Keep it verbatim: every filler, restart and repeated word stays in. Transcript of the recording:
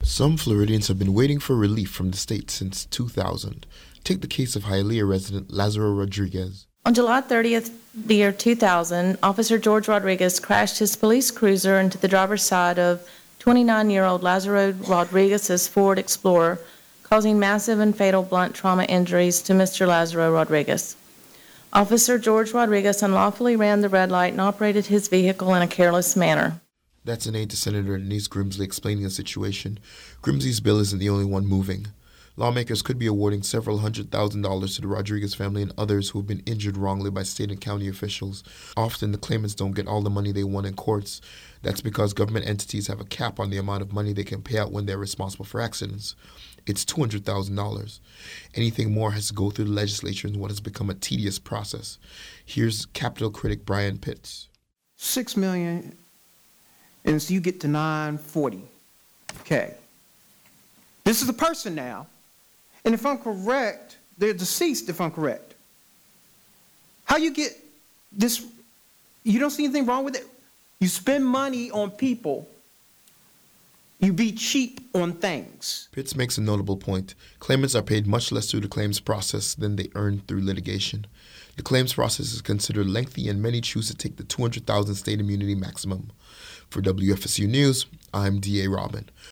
Some Floridians have been waiting for relief from the state since two thousand. Take the case of Hialeah resident Lazaro Rodriguez. On July thirtieth, the year two thousand, Officer George Rodriguez crashed his police cruiser into the driver's side of twenty-nine-year-old Lazaro Rodriguez's Ford Explorer, causing massive and fatal blunt trauma injuries to Mister Lazaro Rodriguez. Officer George Rodriguez unlawfully ran the red light and operated his vehicle in a careless manner. That's an aide to Senator Denise Grimsley explaining the situation. Grimsley's bill isn't the only one moving. Lawmakers could be awarding several hundred thousand dollars to the Rodriguez family and others who have been injured wrongly by state and county officials. Often the claimants don't get all the money they want in courts. That's because government entities have a cap on the amount of money they can pay out when they're responsible for accidents. It's two hundred thousand dollars. Anything more has to go through the legislature in what has become a tedious process. Here's Capitol critic Brian Pitts. Six million dollars, and so you get to nine forty. Okay. This is a person now. And if I'm correct, they're deceased if I'm correct. How you get this? You don't see anything wrong with it? You spend money on people. You be cheap on things. Pitts makes a notable point. Claimants are paid much less through the claims process than they earn through litigation. The claims process is considered lengthy, and many choose to take the two hundred thousand dollars state immunity maximum. For W F S U News, I'm D A Robin.